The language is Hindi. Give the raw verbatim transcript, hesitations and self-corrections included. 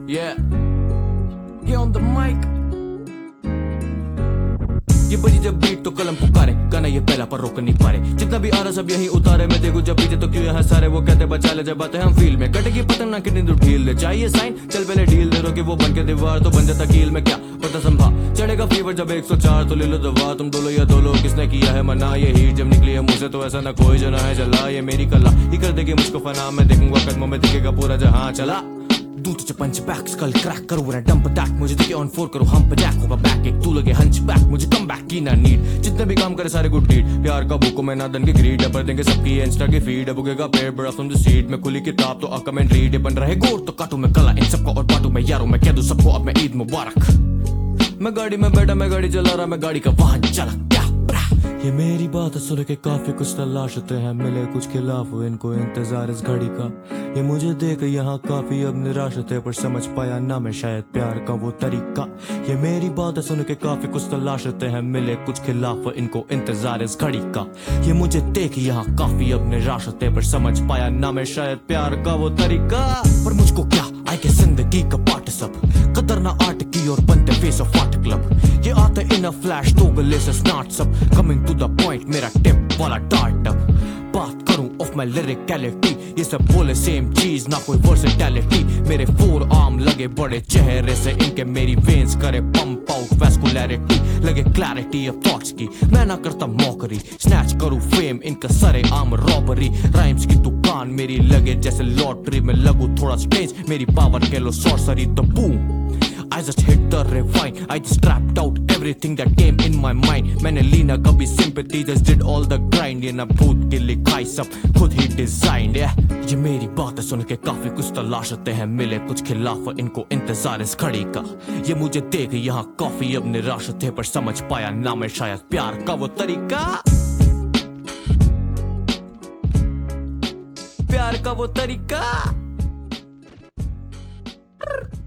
Yeah, get on the mic. ये बजी जब बीट तो कलम पुकारे, गाना ये पहला पर रोक नहीं पारे। जितना भी आ रहा सब यही उतारे, मैं देखूं जब पीछे तो क्यों यहाँ सारे वो कहते बचा ले, जब आते हम फील में कटेगी पतंग ना कितनी दूर ढील ले। चाहिए साइन चल पहले डील दे, रोके वो बन के दीवार तो बन जाता कील में, क्या पता संभा चढ़ेगा फीवर जब एक सौ चार तो ले लो दवा। तुम दो लो या दो लो किसने किया है मना, ये हीट जब निकली है मुझसे तो ऐसा ना कोई जना है जला। ये मेरी कला ही कर देगी मुझको फना, मैं देखूंगा कदमों में दिखेगा पूरा जहां चला। दूं तुझे पंच बैक स्कल क्रैक करूं ना डंप अटैक, मुझे दिखे ऑन फोर करूं हम पे जैक होगा बैक एक, तू लगे हंच बैक मुझे कम बैक की ना नीड। जितने भी काम करे सारे गुड डीड, प्यार का भूखो मैं ना धन की ग्रीड, पर देंगे सबकी इंस्टा की फीड। अब उगेगा पेड़ बड़ा फ्रॉम द सीड में, खुली किताब तो आ कमेंट रीड। बन रहे गोर तो काटू मैं कला इन सबको और बांटू मैं यारों, मैं कह दूं सबको अब मैं ईद मुबारक। मैं गाड़ी में बैठा मैं गाड़ी चला रहा, मैं गाड़ी का वाहन चला क्या। ये मेरी बात सुन के काफी कुछ तलाशते हैं, मिले कुछ खिलाफ इनको इंतजार इस घड़ी का। ये मुझे देख यहाँ काफी अब निराश थे, पर समझ पाया ना मैं शायद प्यार का वो तरीका। ये मेरी बात सुन के काफी कुछ तलाशते हैं, मिले कुछ खिलाफ इनको इंतजार इस घड़ी का। ये मुझे देख यहाँ काफी अब निराश थे, पर समझ पाया ना मैं शायद प्यार का वो तरीका। पर मुझको क्या आए के जिंदगी का पार्ट सब, कदर ना आर्ट की और बनते फेस ऑफ आर्ट क्लब। ये आते इन अ फ्लैश तो गले से स्नार्ट सब, कमिंग टू द पॉइंट मेरा टिप वाला डार्ट अप। बात करूं ऑफ माय लिरिकलिटी, ये सब बोले सेम चीज ना कोई वर्सेटैलिटी। मेरे फोर आर्म लगे बड़े चेहरे से इनके, मेरी वेन्स करे पंप आउट वैस्कुलैरिटी। लगे क्लैरिटी ऑफ थॉट्स की, मैं ना करता मॉकरी, स्नैच करूं फेम इनका सरे आम रॉबरी। राइम्स की दुकान मेरी लगे जैसे लॉटरी, में लगू थोड़ा स्ट्रेंज मेरी पावर के लो sorcery the boom. I just hit the rewind, I just trapped out everything that came in my mind। मैंने ली ना कभी sympathy, just did all the grind। ये ना भूत की लिखाई सब खुद ही डिजाइन। yeah। ये मेरी बात सुन के काफी कुछ तलाशते हैं, मिले कुछ खिलाफ इनको इंतजार इस घड़ी का। ये मुझे देख यहाँ काफी अब निराश थे, पर समझ पाया ना मैं शायद प्यार का वो तरीका। प्यार का वो तरीका।